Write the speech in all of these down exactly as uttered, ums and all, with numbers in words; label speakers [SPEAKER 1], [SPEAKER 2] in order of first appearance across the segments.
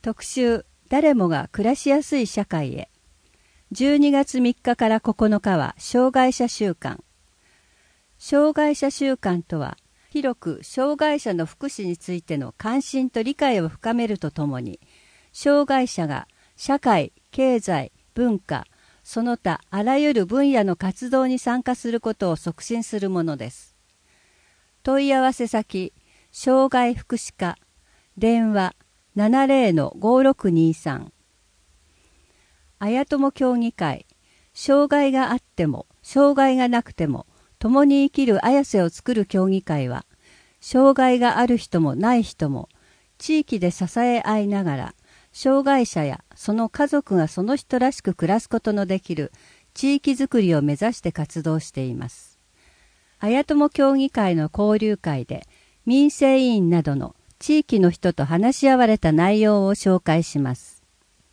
[SPEAKER 1] 特集、誰もが暮らしやすい社会へ。じゅうにがつみっかからここのかは障害者週間。障害者週間とは、広く障害者の福祉についての関心と理解を深めるとともに、障害者が社会、経済、文化、その他あらゆる分野の活動に参加することを促進するものです。問い合わせ先、障害福祉課、電話、ななゼロのごろくにさん。あやとも協議会、障害があっても、障害がなくても、共に生きる綾瀬を作る協議会は、障害がある人もない人も、地域で支え合いながら、障害者やその家族がその人らしく暮らすことのできる地域づくりを目指して活動しています。あやとも協議会の交流会で、民生委員などの地域の人と話し合われた内容を紹介します。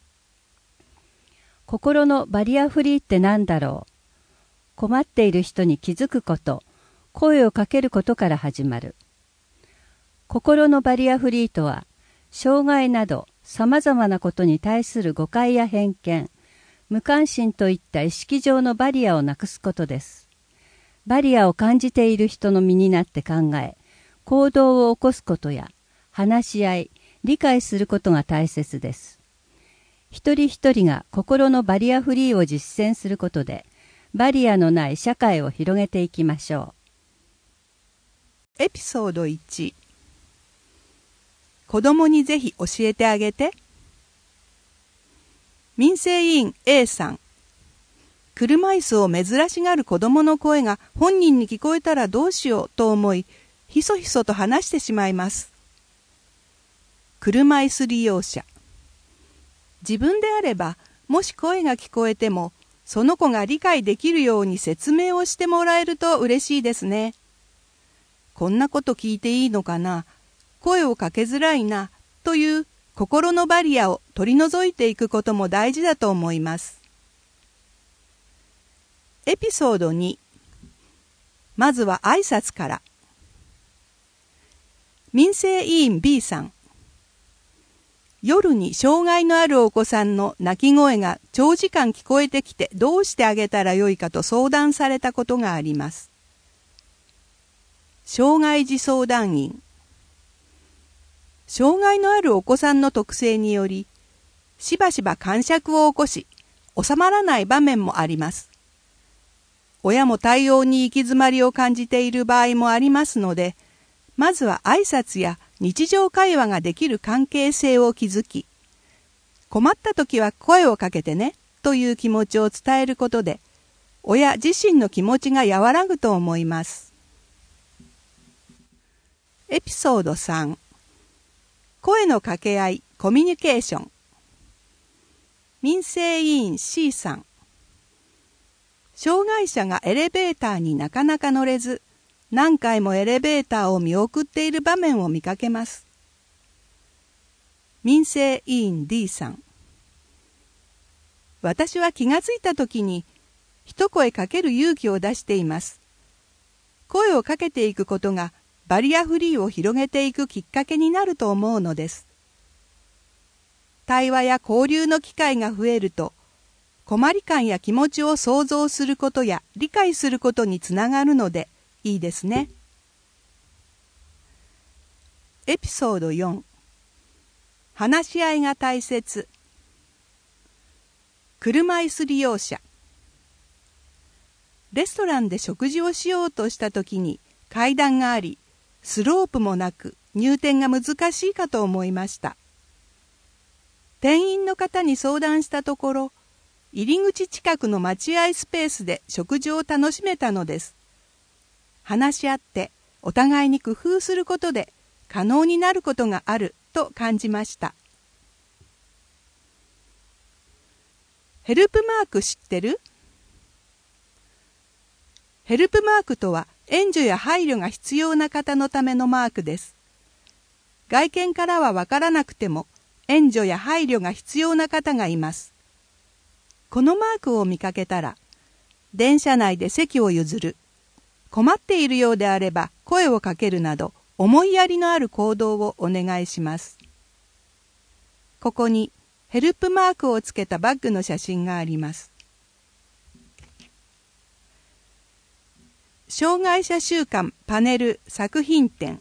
[SPEAKER 1] 心のバリアフリーって何だろう。困っている人に気づくこと、声をかけることから始まる。心のバリアフリーとは、障害など様々なことに対する誤解や偏見、無関心といった意識上のバリアをなくすことです。バリアを感じている人の身になって考え、行動を起こすことや、話し合い、理解することが大切です。一人一人が心のバリアフリーを実践することで、バリアのない社会を広げていきましょ
[SPEAKER 2] う。エピソードいち。子供にぜひ教えてあげて。民生委員 A さん。車椅子を珍しがる子供の声が本人に聞こえたらどうしようと思い、ひそひそと話してしまいます。車椅子利用者。自分であれば、もし声が聞こえても、その子が理解できるように説明をしてもらえると嬉しいですね。こんなこと聞いていいのかな、声をかけづらいな、という心のバリアを取り除いていくことも大事だと思います。エピソードに。まずは挨拶から。民生委員 B さん。夜に障害のあるお子さんの泣き声が長時間聞こえてきてどうしてあげたらよいかと相談されたことがあります。障害児相談員。障害のあるお子さんの特性により、しばしば癇癪を起こし、収まらない場面もあります。親も対応に行き詰まりを感じている場合もありますので、まずは挨拶や日常会話ができる関係性を築き、困った時は声をかけてねという気持ちを伝えることで、親自身の気持ちが和らぐと思います。エピソードさん。声の掛け合い、コミュニケーション。民生委員 C さん。障害者がエレベーターになかなか乗れず、何回もエレベーターを見送っている場面を見かけます。民生委員 D さん。私は気がついたときに、一声かける勇気を出しています。声をかけていくことが、バリアフリーを広げていくきっかけになると思うのです。対話や交流の機会が増えると、困り感や気持ちを想像することや理解することにつながるので、いいですね。エピソードよん。話し合いが大切。車椅子利用者。レストランで食事をしようとしたときに階段があり、スロープもなく入店が難しいかと思いました。店員の方に相談したところ、入り口近くの待合スペースで食事を楽しめたのです。話し合ってお互いに工夫することで可能になることがあると感じました。ヘルプマーク知ってる？ヘルプマークとは援助や配慮が必要な方のためのマークです。外見からはわからなくても援助や配慮が必要な方がいます。このマークを見かけたら、電車内で席を譲る、困っているようであれば声をかけるなど思いやりのある行動をお願いします。 ここにヘルプマークをつけたバッグの写真があります。障害者週間パネル作品展。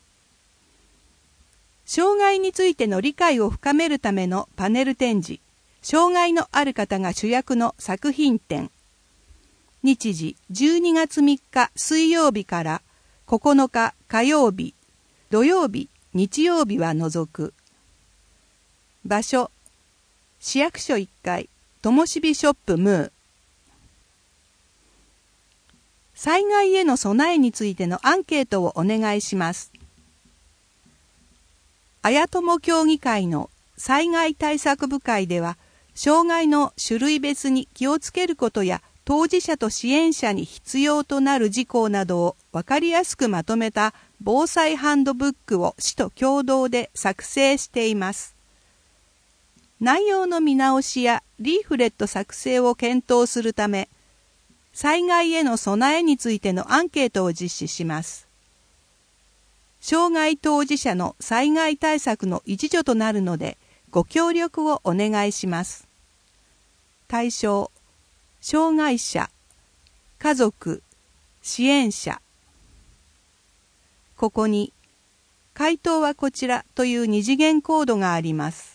[SPEAKER 2] 障害についての理解を深めるためのパネル展示、障害のある方が主役の作品展。日時じゅうにがつみっか水曜日からここのか火曜日、土曜日、日曜日は除く。場所、市役所いっかい、ともしびショップムー。災害への備えについてのアンケートをお願いします。あやとも協議会の災害対策部会では、障害の種類別に気をつけることや当事者と支援者に必要となる事項などを分かりやすくまとめた防災ハンドブックを市と共同で作成しています。内容の見直しやリーフレット作成を検討するため、災害への備えについてのアンケートを実施します。障害当事者の災害対策の一助となるので、ご協力をお願いします。対象、障害者、家族、支援者。ここに、回答はこちらという二次元コードがあります。